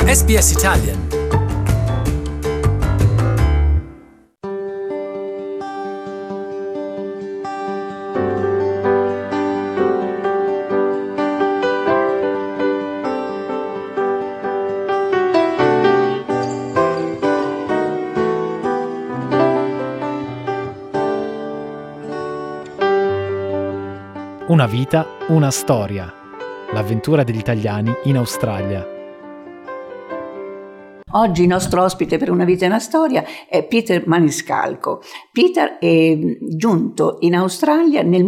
SBS Italian. Una vita, una storia. L'avventura degli italiani in Australia. Oggi il nostro ospite per Una vita e una storia è Peter Maniscalco. Peter è giunto in Australia nel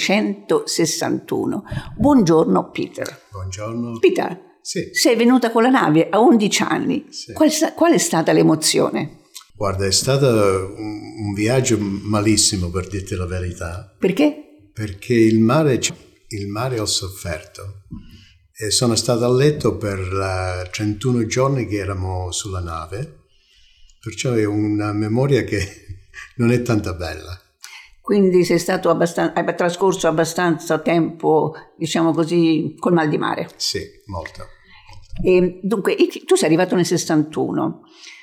1961. Buongiorno Peter. Buongiorno. Peter, Sì. sei venuta con la nave a 11 anni. Sì. Qual è stata l'emozione? Guarda, è stato un viaggio malissimo, per dirti la verità. Perché? Perché il mare ho sofferto e sono stato a letto per 31 giorni che eravamo sulla nave, perciò è una memoria che non è tanto bella. Quindi hai trascorso abbastanza tempo, diciamo così, col mal di mare. Sì, molto. Dunque, tu sei arrivato nel 61.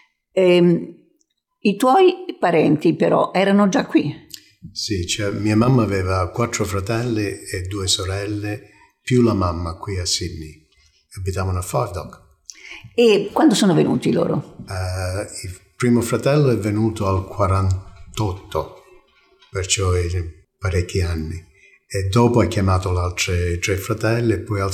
I tuoi parenti però erano già qui. Sì, cioè, mia mamma aveva 4 fratelli e 2 sorelle, più la mamma qui a Sydney. Abitavano a Five Dock. E quando sono venuti loro? Il primo fratello è venuto al 48, perciò parecchi anni. E dopo ha chiamato gli altri 3 fratelli, e poi al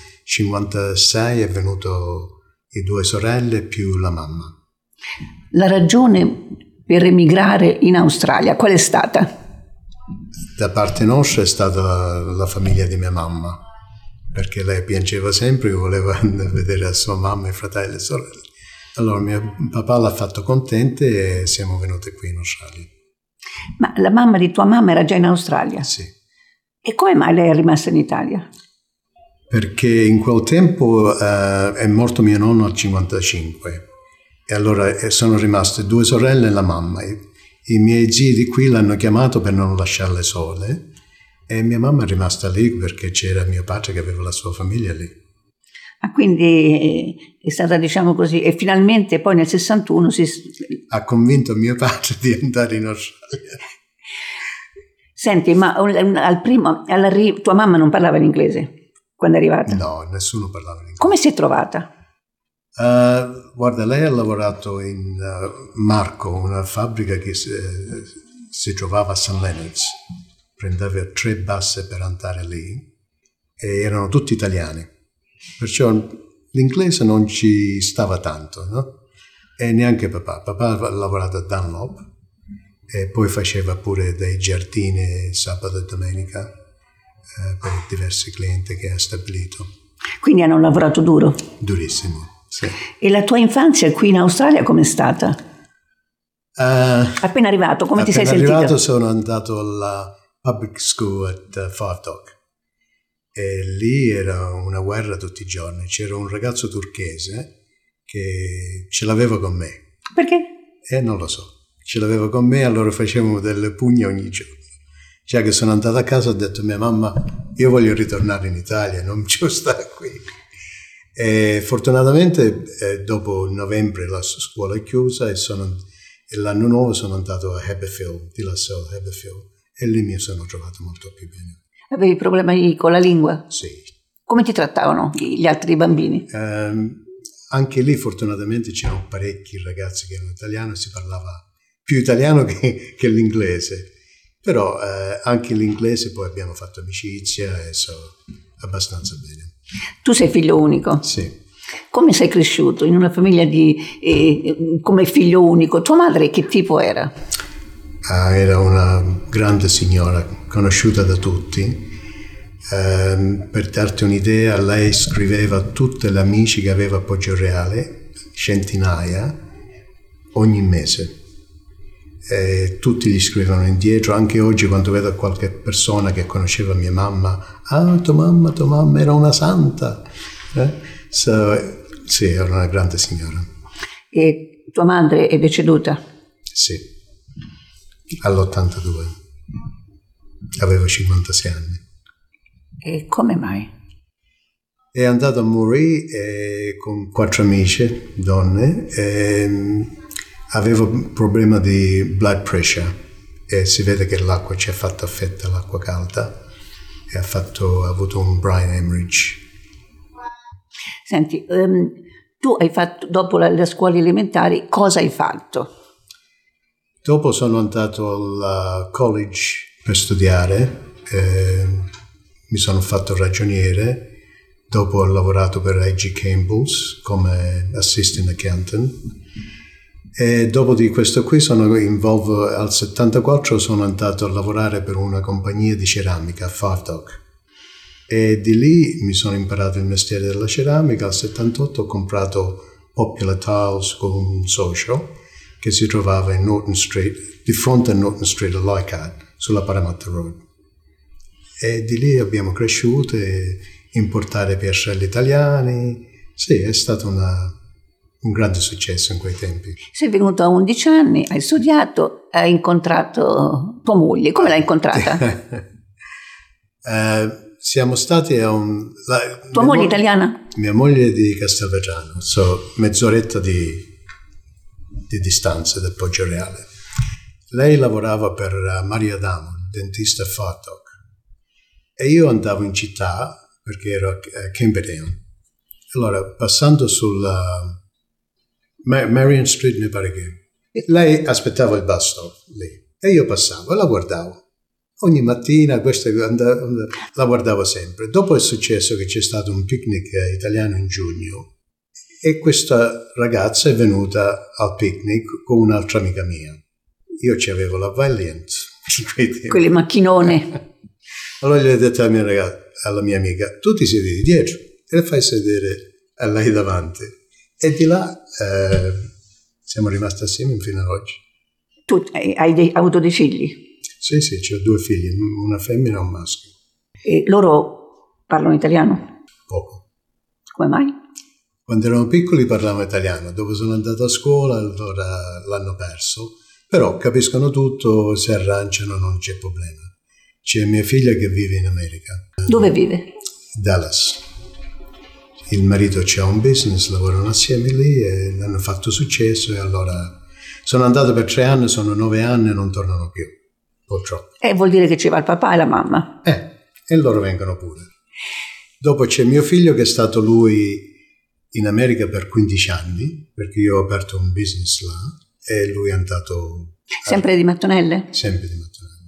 56 è venuto i 2 sorelle più la mamma. La ragione per emigrare in Australia qual è stata? Da parte nostra è stata la famiglia di mia mamma, perché lei piangeva sempre e voleva andare a vedere la sua mamma, i fratelli e sorelle. Allora mio papà l'ha fatto contenta e siamo venuti qui in Australia. Ma la mamma di tua mamma era già in Australia? Sì. E come mai lei è rimasta in Italia? Perché in quel tempo è morto mio nonno al 55 e allora sono rimaste 2 sorelle e la mamma. I miei zii di qui l'hanno chiamato per non lasciarle sole e mia mamma è rimasta lì perché c'era mio padre che aveva la sua famiglia lì. Ah, quindi è stata, diciamo così, e finalmente poi nel 61 ha convinto mio padre di andare in Australia. Senti, ma all'arrivo tua mamma non parlava in inglese quando è arrivata? No, nessuno parlava in inglese. Come si è trovata? Guarda, lei ha lavorato in Marco, una fabbrica che si trovava a St. Leonard's. Prendeva 3 busse per andare lì e erano tutti italiani. Perciò l'inglese non ci stava tanto, no? E neanche papà. Papà ha lavorato a Dunlop e poi faceva pure dei giardini sabato e domenica per diversi clienti che ha stabilito. Quindi hanno lavorato duro? Durissimo. Sì. E la tua infanzia qui in Australia com'è stata? Appena arrivato, come ti sei sentito? Appena arrivato sono andato alla public school at Five Dock e lì era una guerra tutti i giorni. C'era un ragazzo turchese che ce l'aveva con me. Perché? Non lo so. Ce l'aveva con me, allora facevamo delle pugne ogni giorno. Già che sono andato a casa ho detto a mia mamma io voglio ritornare in Italia, non ci stare qui. E fortunatamente dopo novembre la scuola è chiusa e l'anno nuovo sono andato a Haberfield, di La Salle, Haberfield, e lì mi sono trovato molto più bene. Avevi problemi con la lingua? Sì. Come ti trattavano gli altri bambini? Anche lì fortunatamente c'erano parecchi ragazzi che erano italiani, si parlava più italiano che l'inglese, però anche l'inglese poi abbiamo fatto amicizia e so abbastanza bene. Tu sei figlio unico? Sì. Come sei cresciuto in una famiglia come figlio unico? Tua madre che tipo era? Era una grande signora, conosciuta da tutti. Per darti un'idea, lei scriveva a tutte le amici che aveva a Poggioreale, centinaia, ogni mese. E tutti gli scrivevano indietro, anche oggi quando vedo qualche persona che conosceva mia mamma, tua mamma era una santa. Sì, era una grande signora. E tua madre è deceduta? Sì, all'82, avevo 56 anni. E come mai? È andato a Muri con 4 amici, donne, e aveva un problema di blood pressure e si vede che l'acqua ci ha fatto affetta, l'acqua calda, e ha avuto un brain hemorrhage. Senti, tu hai fatto, dopo le scuole elementari, cosa hai fatto? Dopo sono andato al college per studiare, mi sono fatto ragioniere, dopo ho lavorato per A.G. Campbell's come assistant accountant e dopo di questo qui al 74 sono andato a lavorare per una compagnia di ceramica, Fardock, e di lì mi sono imparato il mestiere della ceramica. Al 78 ho comprato Popular Tiles con un socio che si trovava in Norton Street, di fronte a Norton Street a Leichhardt, sulla Parramatta Road. E di lì abbiamo cresciuto e importare piastrelli italiani. Sì, è stato un grande successo in quei tempi. Sei venuto a 11 anni, hai studiato, hai incontrato tua moglie. Come l'hai incontrata? Siamo stati a Tua moglie italiana? Mia moglie è di Castelvetrano, mezz'oretta di distanza del Poggioreale. Lei lavorava per Mario Adamo, dentista Fardock, e io andavo in città perché ero a Camberdown. Allora, passando sulla Marion Street, mi pare che lei aspettava il bus stop lì e io passavo e la guardavo. Ogni mattina la guardavo sempre. Dopo è successo che c'è stato un picnic italiano in giugno e questa ragazza è venuta al picnic con un'altra amica mia. Io c'avevo la Valiant. Quelle macchinone. Allora gli ho detto alla mia amica, tu ti siedi dietro e le fai sedere a lei davanti. E di là siamo rimasti assieme fino ad oggi. Tu hai avuto dei figli? Sì, ho 2 figli, una femmina e un maschio. E loro parlano italiano? Poco. Come mai? Quando erano piccoli parlavano italiano, dopo sono andato a scuola, allora l'hanno perso. Però capiscono tutto, si arrangiano, non c'è problema. C'è mia figlia che vive in America. Dove vive? Dallas. Il marito c'ha un business, lavorano assieme lì e hanno fatto successo e allora sono andato per 3 anni, sono 9 anni e non tornano più, purtroppo. Vuol dire che ci va il papà e la mamma. E loro vengono pure. Dopo c'è mio figlio che è stato lui in America per 15 anni, perché io ho aperto un business là e lui è andato... Sempre di mattonelle? Sempre di mattonelle.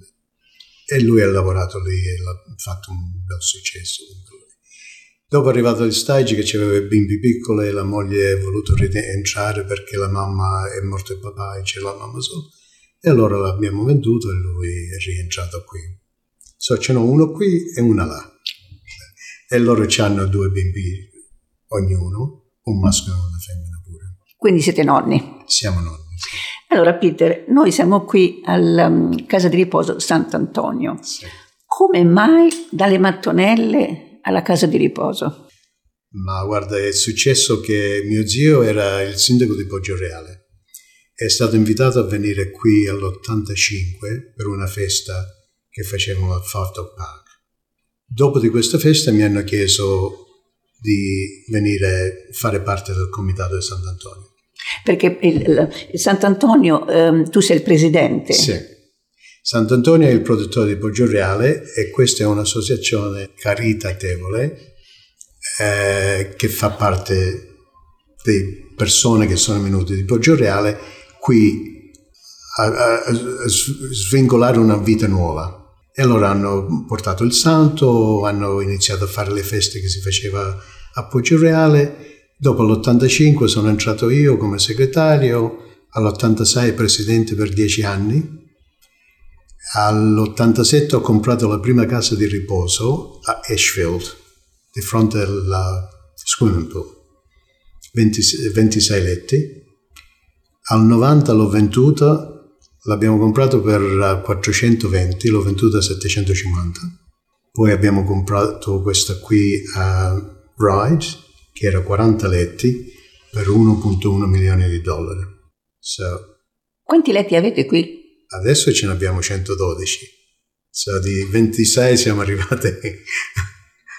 E lui ha lavorato lì e ha fatto un bel successo. Dopo è arrivato il stage che aveva i bimbi piccoli e la moglie ha voluto rientrare perché la mamma è morta il papà e c'è la mamma solo. E allora l'abbiamo venduto e lui è rientrato qui. Ce n'ho uno qui e una là. E loro hanno 2 bimbi ognuno, un maschio e una femmina pure. Quindi siete nonni? Siamo nonni. Sì. Allora Peter, noi siamo qui alla casa di riposo Sant'Antonio. Sì. Come mai dalle mattonelle alla casa di riposo? Ma guarda, è successo che mio zio era il sindaco di Poggioreale. È stato invitato a venire qui all'85 per una festa che facevano al Fardock Park. Dopo di questa festa mi hanno chiesto di venire a fare parte del comitato di Sant'Antonio. Perché il Sant'Antonio, tu sei il presidente. Sì. Sant'Antonio è il produttore di Poggioreale e questa è un'associazione caritatevole che fa parte di persone che sono venute di Poggioreale qui a svincolare una vita nuova. E allora hanno portato il santo, hanno iniziato a fare le feste che si faceva a Poggioreale. Dopo l'85 sono entrato io come segretario, all'86 presidente per 10 anni. All'87 ho comprato la prima casa di riposo a Ashfield, di fronte alla swimming pool, 26 letti. Al 90 l'ho venduta, l'abbiamo comprato per 420, l'ho venduta a 750. Poi abbiamo comprato questa qui a Ryde, che era 40 letti, per 1,1 milioni di dollari. Quanti letti avete qui? Adesso ce ne abbiamo 112. Di 26 siamo arrivati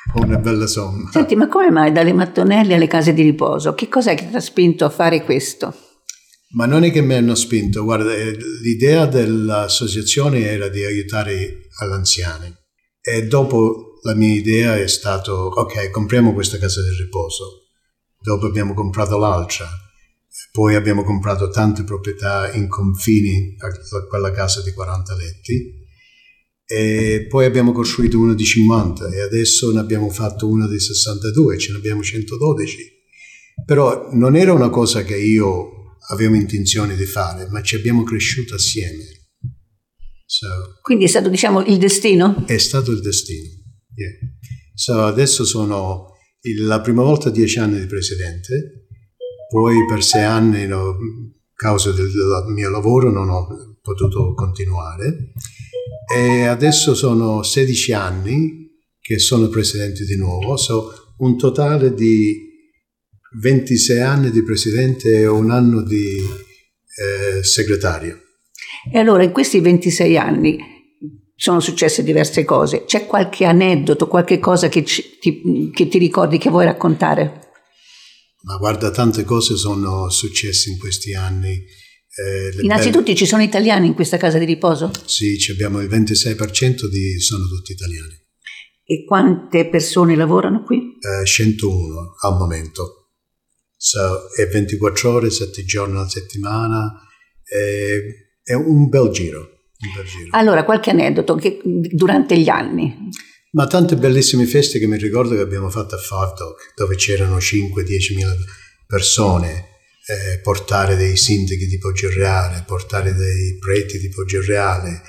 una bella somma. Senti, ma come mai dalle mattonelle alle case di riposo? Che cos'è che ti ha spinto a fare questo? Ma non è che mi hanno spinto, guarda, l'idea dell'associazione era di aiutare gli anziani e dopo la mia idea è stato, ok, compriamo questa casa del riposo, dopo abbiamo comprato l'altra, poi abbiamo comprato tante proprietà in confini a quella casa di 40 letti e poi abbiamo costruito una di 50 e adesso ne abbiamo fatto una di 62, ce ne abbiamo 112, però non era una cosa che io avevo intenzione di fare, ma ci abbiamo cresciuto assieme. Quindi è stato, diciamo, il destino? È stato il destino. Yeah. Adesso sono la prima volta 10 anni di presidente, poi per 6 anni, a causa del mio lavoro, non ho potuto continuare e adesso sono 16 anni che sono presidente di nuovo, un totale di 26 anni di presidente e un anno di segretario. E allora in questi 26 anni sono successe diverse cose. C'è qualche aneddoto, qualche cosa che ti ricordi, che vuoi raccontare? Ma guarda, tante cose sono successe in questi anni. Innanzitutto ci sono italiani in questa casa di riposo? Sì, abbiamo il 26% sono tutti italiani. E quante persone lavorano qui? 101 al momento. È 24 ore, 7 giorni alla settimana, è un bel giro. Allora, qualche aneddoto che durante gli anni? Ma tante bellissime feste che mi ricordo che abbiamo fatto a Five Dock, dove c'erano 5-10 mila persone, portare dei sindaci di Poggioreale, portare dei preti di Poggioreale.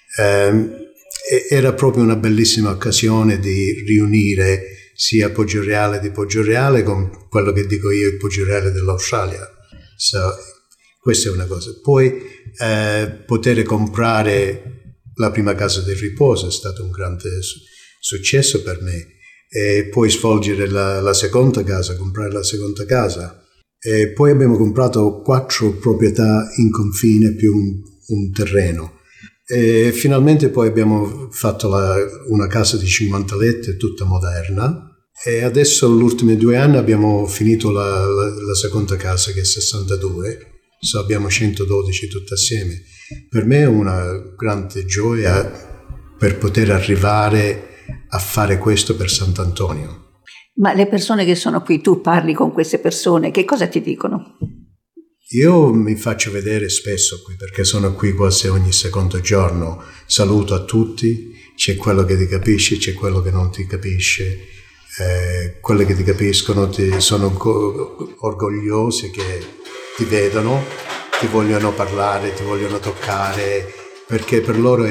Era proprio una bellissima occasione di riunire sia Poggioreale di Poggioreale con quello che dico io, il Poggioreale dell'Australia. Questa è una cosa. Poi poter comprare la prima casa del riposo è stato un grande successo per me. E poi svolgere la seconda casa, comprare la seconda casa. E poi abbiamo comprato 4 proprietà in confine più un terreno. E finalmente poi abbiamo fatto una casa di 50 letti tutta moderna. E adesso, negli ultimi 2 anni, abbiamo finito la seconda casa, che è 62, abbiamo 112 tutti assieme. Per me è una grande gioia per poter arrivare a fare questo per Sant'Antonio. Ma le persone che sono qui, tu parli con queste persone, che cosa ti dicono? Io mi faccio vedere spesso qui, perché sono qui quasi ogni secondo giorno, saluto a tutti, c'è quello che ti capisce, c'è quello che non ti capisce. Quelli che ti capiscono sono orgogliosi che ti vedono, ti vogliono parlare, ti vogliono toccare, perché per loro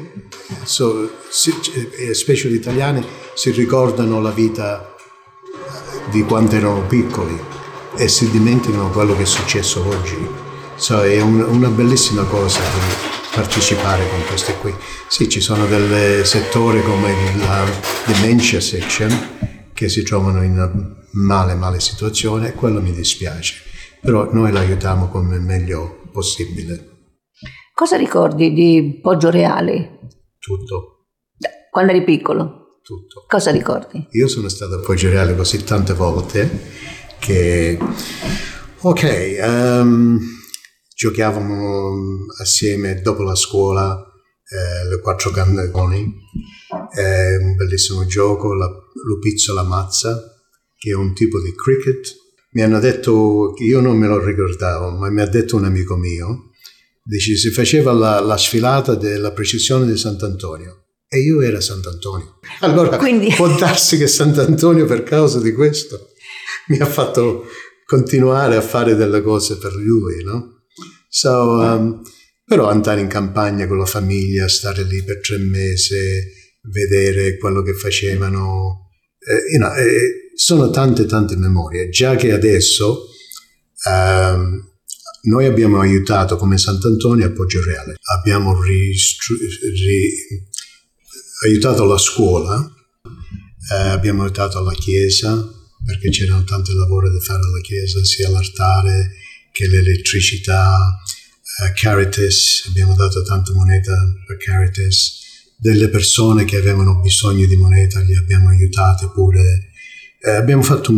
specie gli italiani, si ricordano la vita di quando erano piccoli e si dimenticano quello che è successo oggi. È una bellissima cosa partecipare con queste qui. Sì, ci sono dei settori come la dementia section che si trovano in una male situazione e quello mi dispiace, però noi l'aiutiamo come meglio possibile. Cosa ricordi di Poggioreale? Tutto. Quando eri piccolo? Tutto. Cosa ricordi? Io sono stato a Poggioreale così tante volte che giocavamo assieme dopo la scuola, le 4 cannoni, un bellissimo gioco, Lupizzo la mazza, che è un tipo di cricket. Mi hanno detto, io non me lo ricordavo, ma mi ha detto un amico mio, dice, si faceva la sfilata della precisione di Sant'Antonio e io ero Sant'Antonio. Allora può darsi che Sant'Antonio, per causa di questo, mi ha fatto continuare a fare delle cose per lui, no? Però andare in campagna con la famiglia, stare lì per 3 mesi, vedere quello che facevano, sono tante memorie. Già che adesso noi abbiamo aiutato come Sant'Antonio a Poggioreale, abbiamo aiutato la scuola, abbiamo aiutato la chiesa, perché c'erano tanti lavori da fare alla chiesa, sia l'altare che l'elettricità. Caritas, abbiamo dato tanta moneta a Caritas, delle persone che avevano bisogno di moneta, li abbiamo aiutati pure. Abbiamo fatto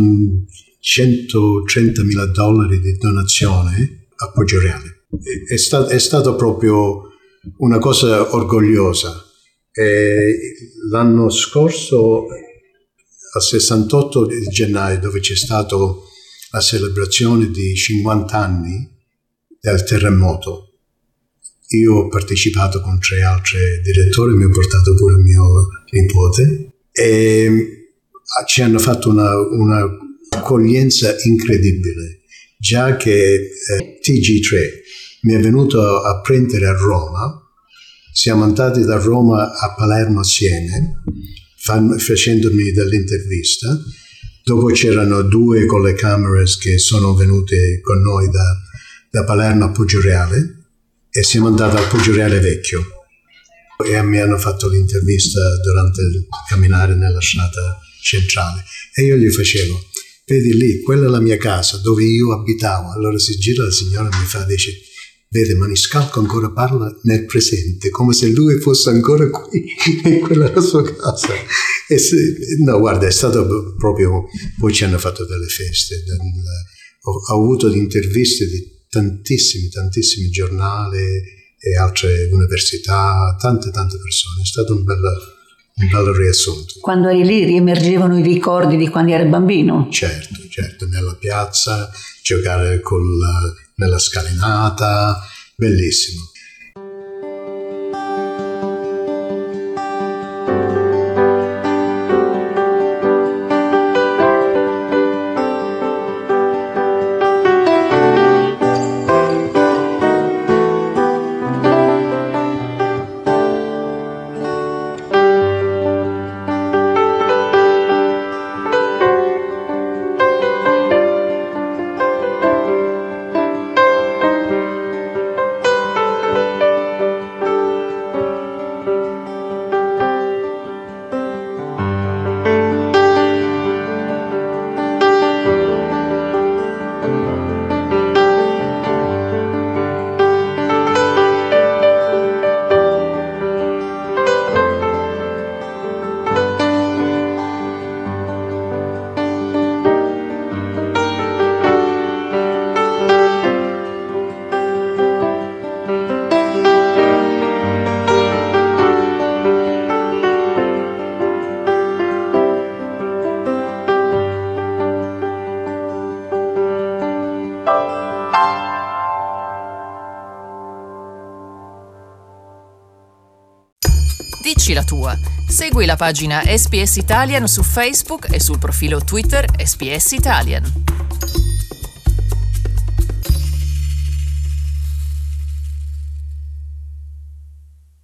$130.000 di donazione a Poggio Reale. È stato proprio una cosa orgogliosa. L'anno scorso, al 68 di gennaio, dove c'è stata la celebrazione di 50 anni del terremoto, io ho partecipato con 3 altri direttori, mi ho portato pure il mio nipote e ci hanno fatto una accoglienza incredibile, già che TG3 mi è venuto a prendere a Roma. Siamo andati da Roma a Palermo assieme, facendomi dell'intervista. Dopo c'erano 2 con le camere che sono venute con noi da Palermo a Poggio Reale e siamo andati al Poggio Reale vecchio e mi hanno fatto l'intervista durante il camminare nella strada centrale e io gli facevo: vedi lì, quella è la mia casa dove io abitavo. Allora si gira la signora e mi fa, dice: vede, Maniscalco ancora parla nel presente, come se lui fosse ancora qui e quella è la sua casa. No, guarda, è stato proprio. Poi ci hanno fatto delle feste, ho avuto interviste di tantissimi giornali e altre università, tante persone. È stato un bel riassunto. Quando eri lì riemergevano i ricordi di quando eri bambino? Certo, nella piazza, giocare nella scalinata, bellissimo. Dici la tua. Segui la pagina SPS Italian su Facebook e sul profilo Twitter SPS Italian.